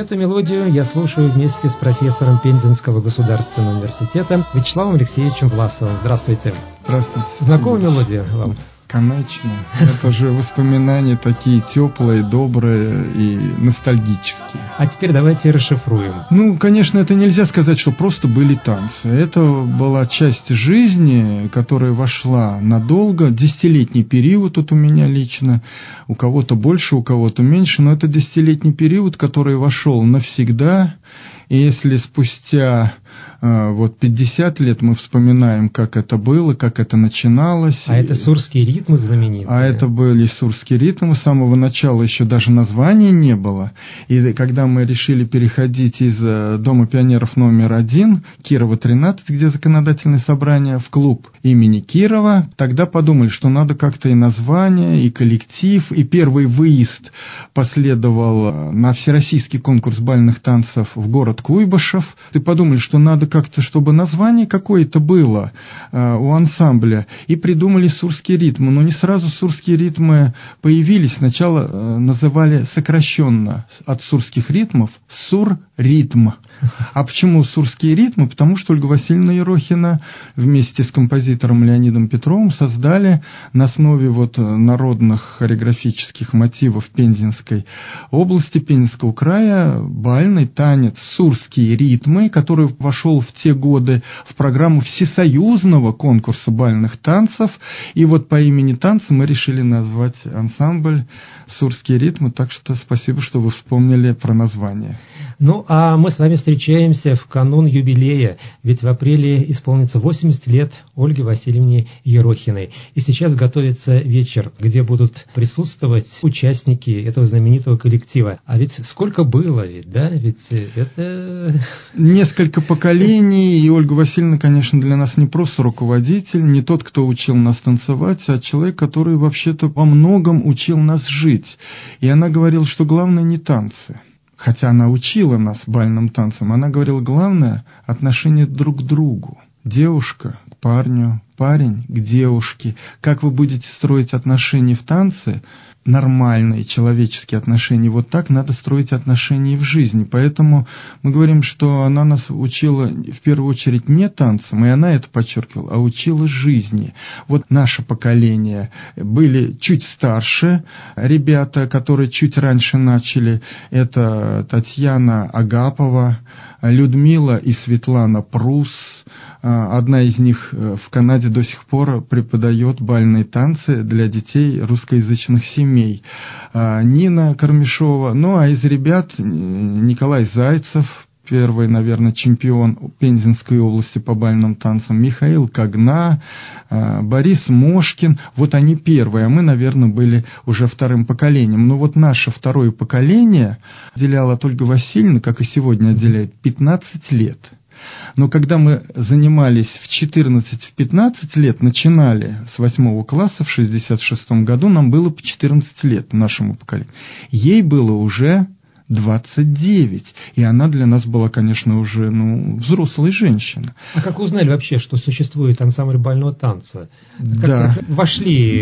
эту мелодию я слушаю вместе с профессором Пензенского государственного университета Вячеславом Алексеевичем Власовым. Здравствуйте. Здравствуйте. Знакома мелодия вам? Конечно. Это же воспоминания такие теплые, добрые и ностальгические. А теперь давайте расшифруем. Конечно, это нельзя сказать, что просто были танцы. Это была часть жизни, которая вошла надолго, десятилетний период вот у меня лично, у кого-то больше, у кого-то меньше, но это десятилетний период, который вошел навсегда. И если спустя 50 лет мы вспоминаем, как это было, как это начиналось. А это сурские ритмы знаменитые. А это были сурские ритмы. С самого начала еще даже названия не было. И когда мы решили переходить из Дома пионеров номер 1, Кирова 13, где законодательное собрание, в клуб имени Кирова, тогда подумали, что надо как-то и название, и коллектив. И первый выезд последовал на всероссийский конкурс бальных танцев в город Куйбышев. И подумали, что надо как-то, чтобы название какое-то было у ансамбля. И придумали сурские ритмы. Но не сразу сурские ритмы появились. Сначала называли сокращенно от сурских ритмов «Сур-ритм». А почему сурские ритмы? Потому что Ольга Васильевна Ерохина вместе с композитором Леонидом Петровым создали на основе народных хореографических мотивов Пензенской области, Пензенского края, бальный танец «Сурские ритмы», который вошел в те годы в программу всесоюзного конкурса бальных танцев. И по имени танца мы решили назвать ансамбль «Сурские ритмы». Так что спасибо, что вы вспомнили про название. А мы с вами встречаемся в канун юбилея, ведь в апреле исполнится 80 лет Ольге Васильевне Ерохиной. И сейчас готовится вечер, где будут присутствовать участники этого знаменитого коллектива. А ведь сколько было, ведь это... Несколько поколений, и Ольга Васильевна, конечно, для нас не просто руководитель, не тот, кто учил нас танцевать, а человек, который вообще-то во многом учил нас жить. И она говорила, что главное не танцы. Хотя она учила нас бальным танцам, она говорила, главное – отношение друг к другу. Девушка к парню, парень к девушке. Как вы будете строить отношения в танце, нормальные человеческие отношения, так надо строить отношения и в жизни. Поэтому мы говорим, что она нас учила в первую очередь не танцам, и она это подчеркивала, а учила жизни. Наше поколение были чуть старше ребята, которые чуть раньше начали. Это Татьяна Агапова, Людмила и Светлана Прус. Одна из них в Канаде до сих пор преподает бальные танцы для детей русскоязычных семей. Нина Кармешова. А из ребят Николай Зайцев, первый, наверное, чемпион Пензенской области по бальным танцам, Михаил Когна, Борис Мошкин. Они первые, а мы, наверное, были уже вторым поколением. Но наше второе поколение отделяло от Ольги Васильевны, как и сегодня отделяет, 15 лет. Но когда мы занимались в 14-15 лет, начинали с 8 класса в 1966 году, нам было по 14 лет, нашему поколению. Ей было уже 29. И она для нас была, конечно, уже взрослая женщина. А как узнали вообще, что существует ансамбль бального танца? Как вошли?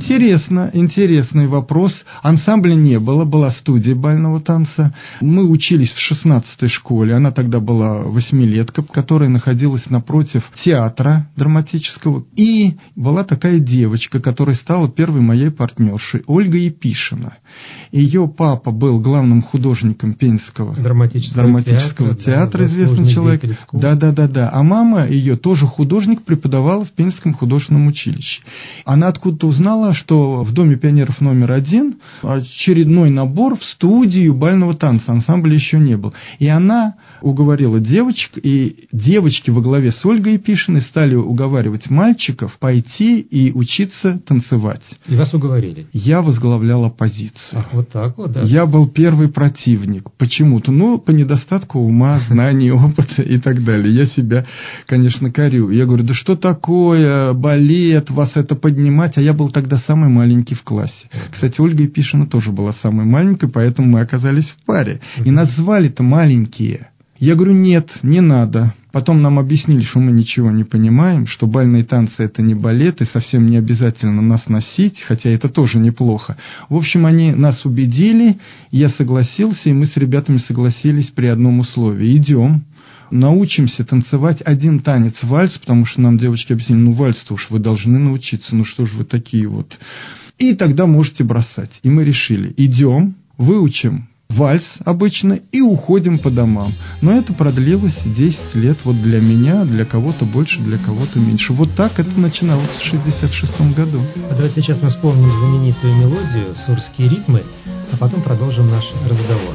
Интересный вопрос. Ансамбля не было, была студия бального танца. Мы учились в 16-й школе. Она тогда была 8-летка, которая находилась напротив театра драматического. И была такая девочка, которая стала первой моей партнершей, Ольга Епишина. Ее папа был главным художником Пензенского драматического театра, известный человек. Да. А мама ее тоже художник, преподавала в Пензенском художественном училище. Она откуда-то узнала, что в Доме пионеров номер 1 очередной набор в студию бального танца, ансамбля еще не был. И она уговорила девочек, и девочки во главе с Ольгой Епишиной стали уговаривать мальчиков пойти и учиться танцевать. И вас уговорили? Я возглавлял оппозицию. Ах, вот так вот, да? Я был первый противник. Почему-то, по недостатку ума, знаний, опыта и так далее. Я себя, конечно, корю. Я говорю, да что такое, балет, вас это поднимать? А я был тогда самый маленький в классе. Кстати, Ольга Епишина тоже была самой маленькой, поэтому мы оказались в паре. И нас звали-то маленькие. Я говорю, нет, не надо. Потом нам объяснили, что мы ничего не понимаем, что бальные танцы – это не балет, и совсем не обязательно нас носить, хотя это тоже неплохо. В общем, они нас убедили, я согласился, и мы с ребятами согласились при одном условии. Идем, научимся танцевать один танец вальс, потому что нам девочки объяснили, ну вальс-то уж вы должны научиться, ну что ж вы такие вот. И тогда можете бросать. И мы решили, идем, выучим вальс обычно и уходим по домам. Но это продлилось 10 лет вот для меня, для кого-то больше, для кого-то меньше. Вот так это начиналось в 1966 году. А давайте сейчас мы вспомним знаменитую мелодию «Сурские ритмы», а потом продолжим наш разговор.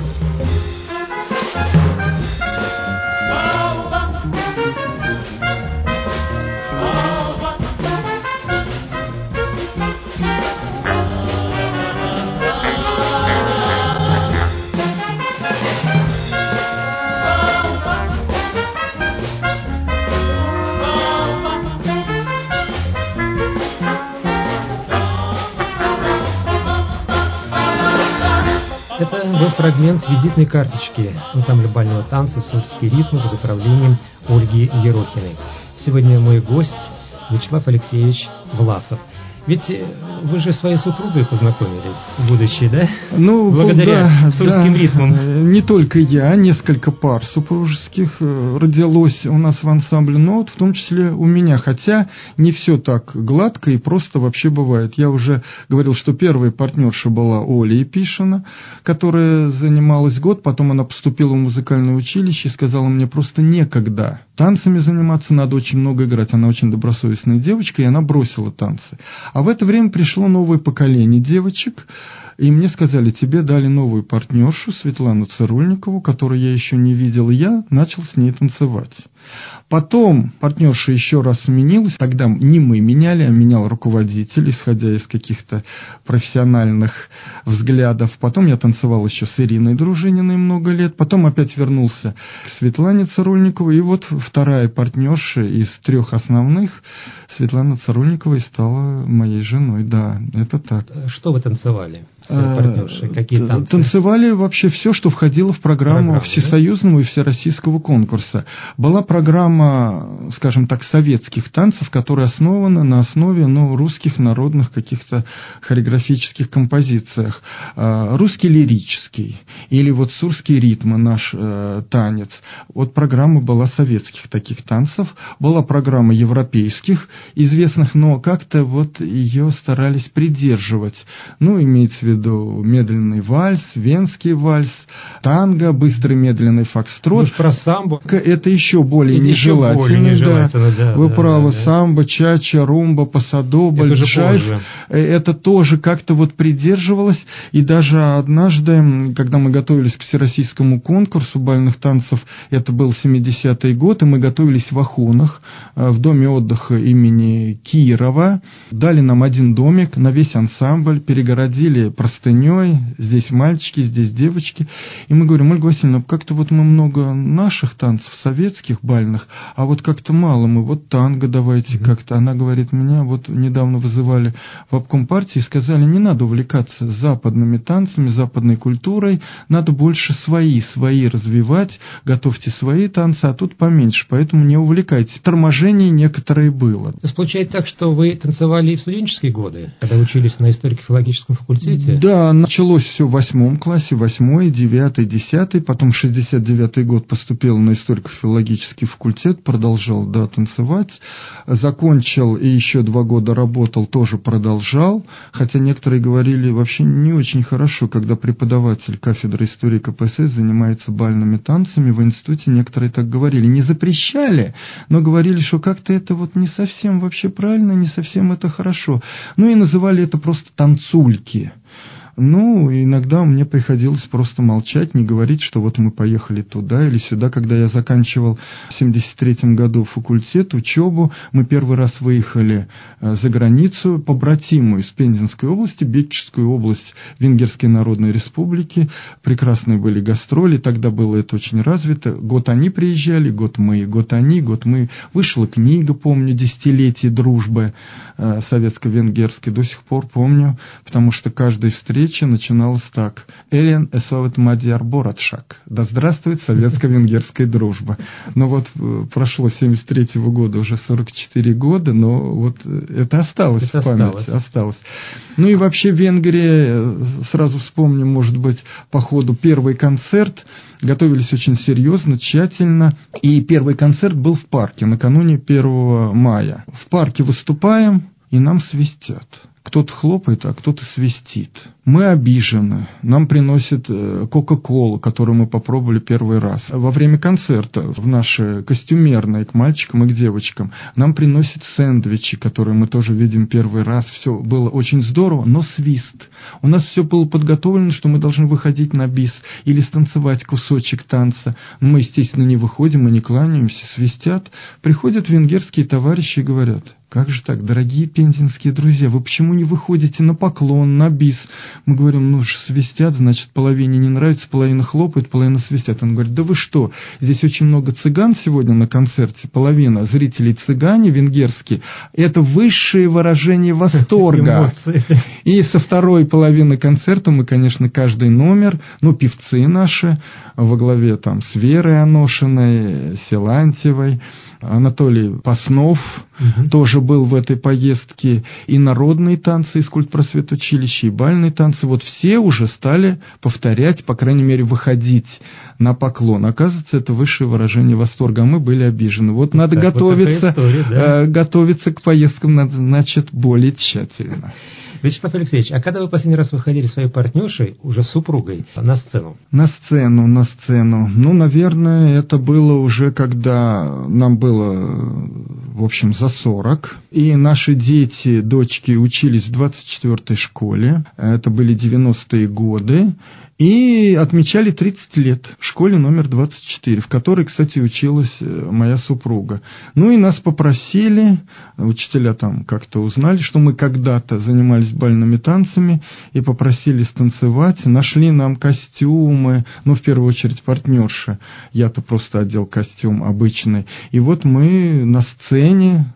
Это был фрагмент визитной карточки ансамбля бального танца «Сурские ритмы» под управлением Ольги Ерохиной. Сегодня мой гость Вячеслав Алексеевич Власов. Ведь вы же своей супругой познакомились, будущей, да? Ну, благодаря сурским ритмам. Не только я, несколько пар супружеских родилось у нас в ансамбле, но вот в том числе у меня. Хотя не все так гладко и просто вообще бывает. Я уже говорил, что первая партнерша была Оля Епишина, которая занималась год, потом она поступила в музыкальное училище и сказала мне, просто некогда. Танцами заниматься надо очень много играть. Она очень добросовестная девочка, и она бросила танцы. А в это время пришло новое поколение девочек, и мне сказали, тебе дали новую партнершу, Светлану Цирульникову, которую я еще не видел, и я начал с ней танцевать. Потом партнерша еще раз сменилась, тогда не мы меняли, а менял руководитель, исходя из каких-то профессиональных взглядов. Потом я танцевал еще с Ириной Дружининой много лет, потом опять вернулся к Светлане Цирульниковой, и вот вторая партнерша из 3 основных, Светлана Цирульникова, и стала моей женой, да, это так. Что вы танцевали с партнершей? Какие танцы? Танцевали вообще все, что входило в программу всесоюзного и всероссийского конкурса. Была программа, скажем так, советских танцев, которая основана на основе русских народных каких-то хореографических композициях. Русский лирический или вот сурские ритмы, наш танец. Вот программа была советских таких танцев. Была программа европейских, известных, но как-то вот ее старались придерживать. Ну, имеется в виду медленный вальс, венский вальс, танго, быстрый медленный фокстрот. Про самбо. Это еще более нежелательно. Да. Вы правы, самбо, чача, румба, пасадобль, джайв. Это тоже как-то вот придерживалось. И даже однажды, когда мы готовились к всероссийскому конкурсу бальных танцев, это был 70-й год, и мы готовились в Ахунах, в доме отдыха имени Кирова. Дали нам один домик на весь ансамбль, перегородили простыней, здесь мальчики, здесь девочки. И мы говорим, Ольга Васильевна, как-то вот мы много наших танцев, советских бальных, а вот как-то мало мы, вот танго давайте как-то. Она говорит, меня вот недавно вызывали в обком партии и сказали, не надо увлекаться западными танцами, западной культурой, надо больше свои развивать, готовьте свои танцы, а тут поменьше, поэтому не увлекайтесь. Торможение некоторое было. То есть получается так, что вы танцевали и в студенческие годы, когда учились на историко-филологическом факультете? Да, началось все в 8 классе, 8, 9, 10, потом 69 год поступил на историко-филологический факультет, продолжал, да, танцевать, закончил и еще 2 года работал, тоже продолжал, хотя некоторые говорили вообще не очень хорошо, когда преподаватель кафедры истории КПСС занимается бальными танцами, в институте некоторые так говорили, не запрещали, но говорили, что как-то это вот не совсем вообще правильно, не совсем это хорошо, ну и называли это просто танцульки. Ну, иногда мне приходилось просто молчать, не говорить, что вот мы поехали туда или сюда. Когда я заканчивал в 1973 году факультет, учебу, мы первый раз выехали за границу, побратимую из Пензенской области, Бекческую область Венгерской Народной Республики. Прекрасные были гастроли, тогда было это очень развито. Год они приезжали, год мы, год они, год мы. Вышла книга, помню, «Десятилетие дружбы» советско-венгерской, до сих пор помню, потому что каждая встреча речи начиналась так: «Элен эсовет мадьяр боратшак». «Да здравствует советско-венгерская дружба». Но вот прошло 73-го года уже 44 года, но вот это осталось в памяти. Осталось. Ну и вообще в Венгрии, сразу вспомним, может быть, по ходу первый концерт. Готовились очень серьезно, тщательно. И первый концерт был в парке накануне 1 мая. В парке выступаем, и нам свистят. Кто-то хлопает, а кто-то свистит. Мы обижены. Нам приносят Кока-Колу, которую мы попробовали первый раз. Во время концерта в наши костюмерные к мальчикам и к девочкам нам приносят сэндвичи, которые мы тоже видим первый раз. Все было очень здорово, но свист. У нас все было подготовлено, что мы должны выходить на бис или станцевать кусочек танца. Но мы, естественно, не выходим, мы не кланяемся, свистят. Приходят венгерские товарищи и говорят: «Как же так, дорогие пензенские друзья, вы почему не выходите на поклон, на бис?» Мы говорим: «Ну, свистят, значит, половине не нравится, половина хлопает, половина свистят». Он говорит: «Да вы что, здесь очень много цыган сегодня на концерте, половина зрителей цыгане венгерские, это высшее выражение восторга». И со второй половины концерта мы, конечно, каждый номер, певцы наши, во главе там с Верой Аношиной, Силантьевой, Анатолий Паснов тоже был в этой поездке, и народные танцы из культпросветучилища, и бальные танцы. Вот все уже стали повторять, по крайней мере, выходить на поклон. Оказывается, это высшее выражение восторга, а мы были обижены. Вот надо готовиться, история, да? Готовиться к поездкам надо, значит, более тщательно. Вячеслав Алексеевич, а когда вы последний раз выходили своей партнершей, уже супругой, на сцену? На сцену. Наверное, это было уже, когда нам было, в общем, за 40. И наши дети, дочки, учились в 24-й школе. Это были 90-е годы. И отмечали 30 лет в школе номер 24, в которой, кстати, училась моя супруга. И нас попросили, учителя там как-то узнали, что мы когда-то занимались бальными танцами, и попросили станцевать. Нашли нам костюмы, в первую очередь партнерша. Я-то просто одел костюм обычный. И вот мы на сцене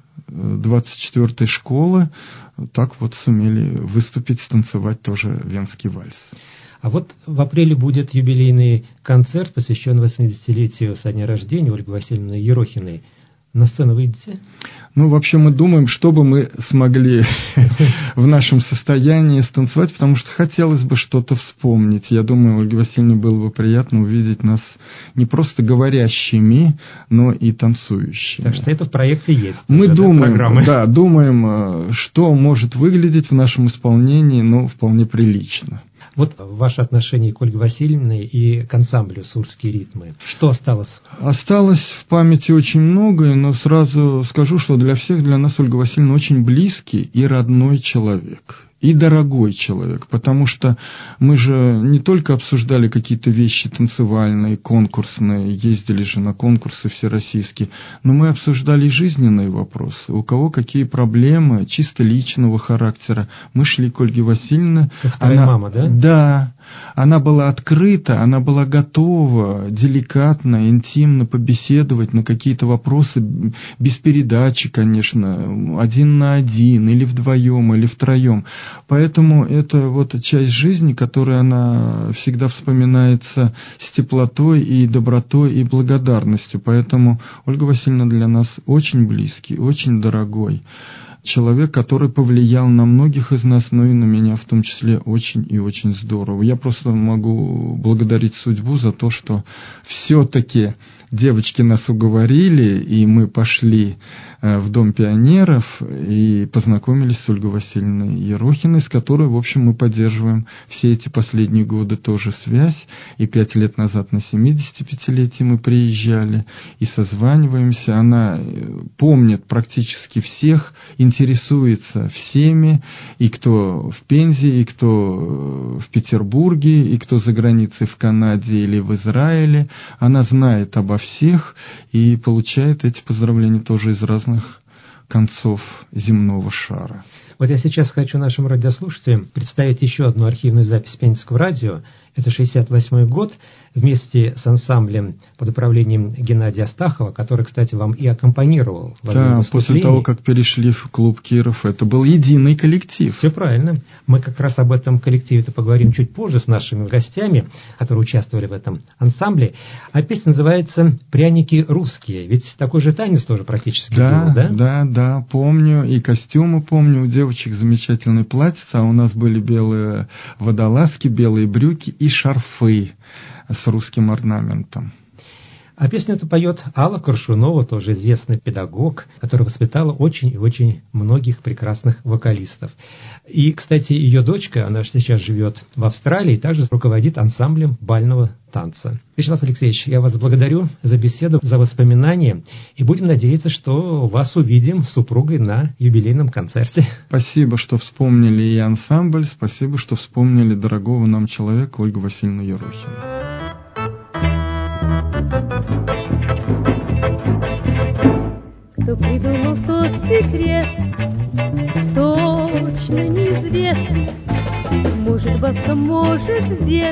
24-й школы так вот сумели выступить, станцевать тоже венский вальс. А вот в апреле будет юбилейный концерт, посвященный 80-летию со дня рождения Ольги Васильевны Ерохиной. На сцену выйдете? Вообще мы думаем, что бы мы смогли в нашем состоянии станцевать, потому что хотелось бы что-то вспомнить. Я думаю, Ольге Васильевне было бы приятно увидеть нас не просто говорящими, но и танцующими. Так что это в проекте есть. Мы думаем, что может выглядеть в нашем исполнении, вполне прилично. Вот ваше отношение к Ольге Васильевне и к ансамблю «Сурские ритмы». Что осталось? Осталось в памяти очень многое, но сразу скажу, что для всех, для нас Ольга Васильевна очень близкий и родной человек. И дорогой человек, потому что мы же не только обсуждали какие-то вещи танцевальные, конкурсные, ездили же на конкурсы всероссийские, но мы обсуждали и жизненные вопросы. У кого какие проблемы, чисто личного характера. Мы шли к Ольге Васильевне. Как вторая мама, да? Да. Она была открыта, она была готова деликатно, интимно побеседовать на какие-то вопросы, без передачи, конечно, 1 на 1, или вдвоем, или втроем. Поэтому это вот часть жизни, которая она всегда вспоминается с теплотой и добротой и благодарностью. Поэтому Ольга Васильевна для нас очень близкий, очень дорогой человек, который повлиял на многих из нас, но и на меня в том числе очень и очень здорово. Я просто могу благодарить судьбу за то, что все-таки девочки нас уговорили, и мы пошли в Дом пионеров и познакомились с Ольгой Васильевной Ерохиной, с которой, в общем, мы поддерживаем все эти последние годы тоже связь. И 5 лет назад на 75-летие мы приезжали и созваниваемся. Она помнит практически всех, интересуется всеми, и кто в Пензе, и кто в Петербурге, и кто за границей в Канаде или в Израиле. Она знает обо всех и получает эти поздравления тоже из разных концов земного шара. Вот я сейчас хочу нашим радиослушателям представить еще одну архивную запись Пензенского радио. это 1968 год, вместе с ансамблем под управлением Геннадия Астахова, который, кстати, вам и аккомпанировал. Да, после того, как перешли в клуб Киров, это был единый коллектив. Все правильно. Мы как раз об этом коллективе-то поговорим чуть позже с нашими гостями, которые участвовали в этом ансамбле. А песня называется «Пряники русские». Ведь такой же танец тоже практически был, да? Да, помню. И костюмы помню. У девочек замечательные платьица, а у нас были белые водолазки, белые брюки и шарфы с русским орнаментом. А песню эту поет Алла Коршунова, тоже известный педагог, которая воспитала очень и очень многих прекрасных вокалистов. И, кстати, ее дочка, она сейчас живет в Австралии, также руководит ансамблем бального танца. Вячеслав Алексеевич, я вас благодарю за беседу, за воспоминания, и будем надеяться, что вас увидим с супругой на юбилейном концерте. Спасибо, что вспомнили и ансамбль, спасибо, что вспомнили дорогого нам человека Ольгу Васильевну Ерохину. Кто придумал тот секрет, точно неизвестный. Может, бабка, может, дед,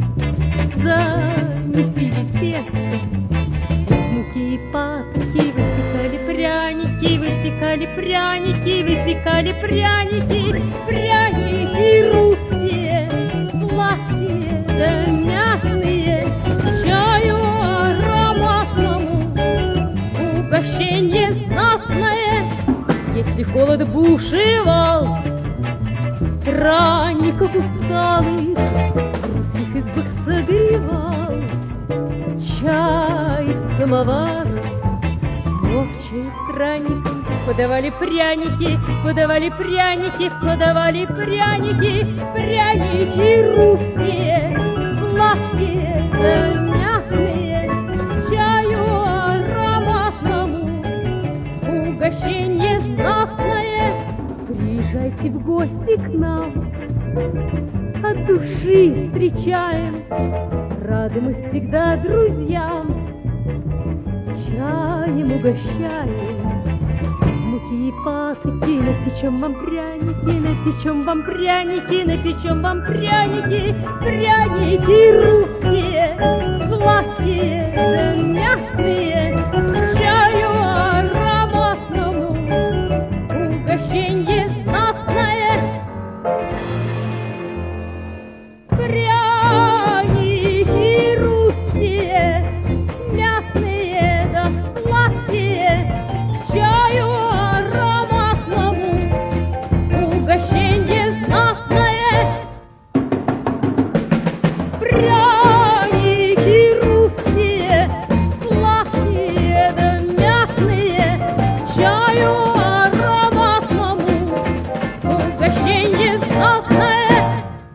замесили тесто. Из муки и патоки высекали пряники, высекали пряники, высекали пряники, пряники русские, сладкие да мятные, к чаю ароматному, угощенье знатное. Если холод бушевал, странников усталых в русских избах согревал чай, самовар, ловчие странники. Подавали пряники, подавали пряники, подавали пряники, пряники русские, сладкие да мятные, к чаю ароматному, угощенье знатное. Приезжайте в гости к нам, от души встречаем, рады мы всегда друзьям, чаем угощаем. Муки и патоки, напечем вам пряники, напечем вам пряники, напечем вам пряники, пряники русские, сладкие да мягкие.